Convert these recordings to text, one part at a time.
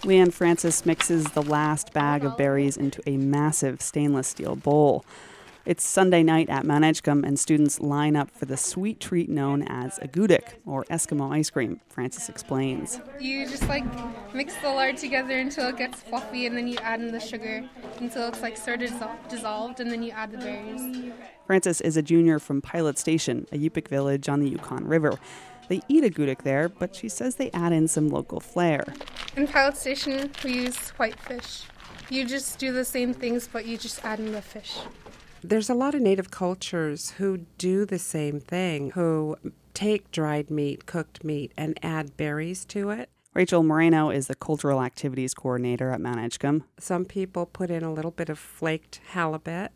Leanne Francis mixes the last bag of berries into a massive stainless steel bowl. It's Sunday night at Mount Edgecombe, and students line up for the sweet treat known as agudok, or Eskimo ice cream, Francis explains. You just mix the lard together until it gets fluffy, and then you add in the sugar until it's sort of dissolved, and then you add the berries. Francis is a junior from Pilot Station, a Yupik village on the Yukon River. They eat agudok there, but she says they add in some local flair. In Pilot Station, we use white fish. You just do the same things, but you just add in the fish. There's a lot of native cultures who do the same thing, who take dried meat, cooked meat, and add berries to it. Rachel Moreno is the Cultural Activities Coordinator at Mount Edgecombe. Some people put in a little bit of flaked halibut.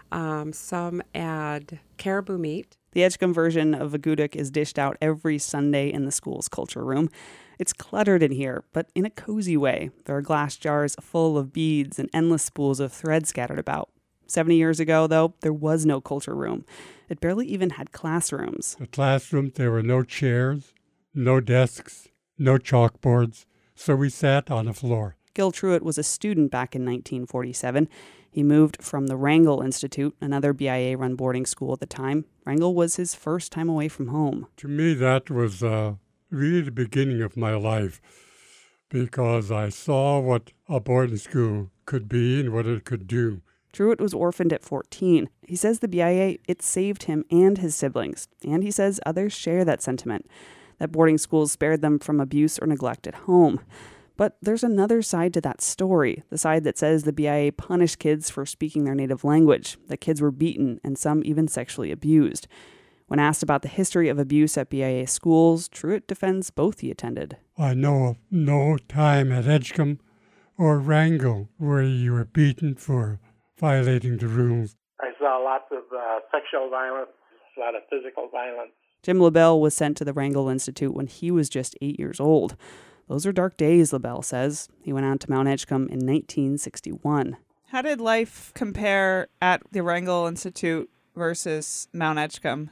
Some add caribou meat. The Edgecombe version of agudok is dished out every Sunday in the school's culture room. It's cluttered in here, but in a cozy way. There are glass jars full of beads and endless spools of thread scattered about. 70 years ago, though, there was no culture room. It barely even had classrooms. The classroom, there were no chairs, no desks, no chalkboards, so we sat on the floor. Gil Truitt was a student back in 1947. He moved from the Wrangell Institute, another BIA-run boarding school at the time. Wrangell was his first time away from home. To me, that was really the beginning of my life, because I saw what a boarding school could be and what it could do. Truitt was orphaned at 14. He says the BIA, it saved him and his siblings. And he says others share that sentiment, that boarding schools spared them from abuse or neglect at home. But there's another side to that story, the side that says the BIA punished kids for speaking their native language, that kids were beaten and some even sexually abused. When asked about the history of abuse at BIA schools, Truitt defends both he attended. I know of no time at Edgecombe or Wrangell where you were beaten for violating the rules. I saw lots of sexual violence, a lot of physical violence. Jim LaBelle was sent to the Wrangell Institute when he was just 8 years old. Those are dark days, LaBelle says. He went on to Mount Edgecombe in 1961. How did life compare at the Wrangell Institute versus Mount Edgecombe?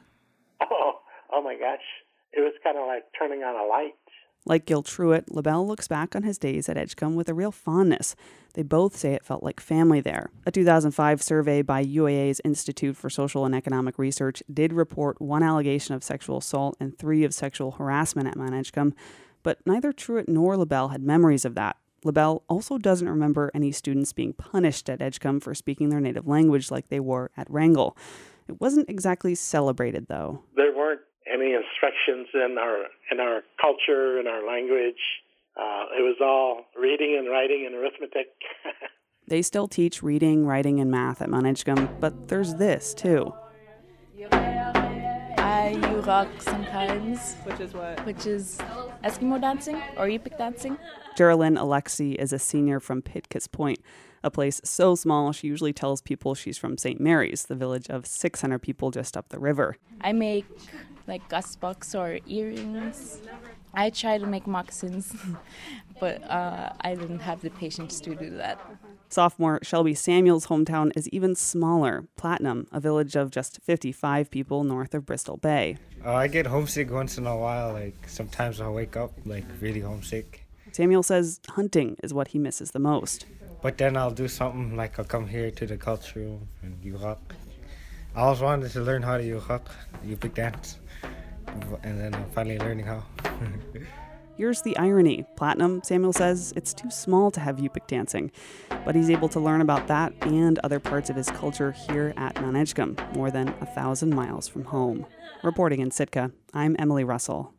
Oh my gosh. It was kind of like turning on a light. Like Gil Truitt, LaBelle looks back on his days at Edgecombe with a real fondness. They both say it felt like family there. A 2005 survey by UAA's Institute for Social and Economic Research did report 1 allegation of sexual assault and 3 of sexual harassment at Mount Edgecombe, but neither Truitt nor LaBelle had memories of that. LaBelle also doesn't remember any students being punished at Edgecombe for speaking their native language like they were at Wrangell. It wasn't exactly celebrated, though. There weren't any instructions in our culture, in our language. It was all reading and writing and arithmetic. They still teach reading, writing, and math at Mount Edgecombe, but there's this, too. I rock sometimes. Which is what? Which is Eskimo dancing or Yupik dancing. Geraldine Alexi is a senior from Pitkas Point, a place so small she usually tells people she's from St. Mary's, the village of 600 people just up the river. I make gusbox or earrings. I try to make moccasins, but I didn't have the patience to do that. Sophomore Shelby Samuel's hometown is even smaller, Platinum, a village of just 55 people north of Bristol Bay. I get homesick once in a while. Sometimes I'll wake up really homesick. Samuel says hunting is what he misses the most. But then I'll do something I'll come here to the culture room and Yurok. I always wanted to learn how to Yupik dance, and then I'm finally learning how. Here's the irony. Platinum, Samuel says, it's too small to have Yupik dancing, but he's able to learn about that and other parts of his culture here at Mount Edgecombe, more than 1,000 miles from home. Reporting in Sitka, I'm Emily Russell.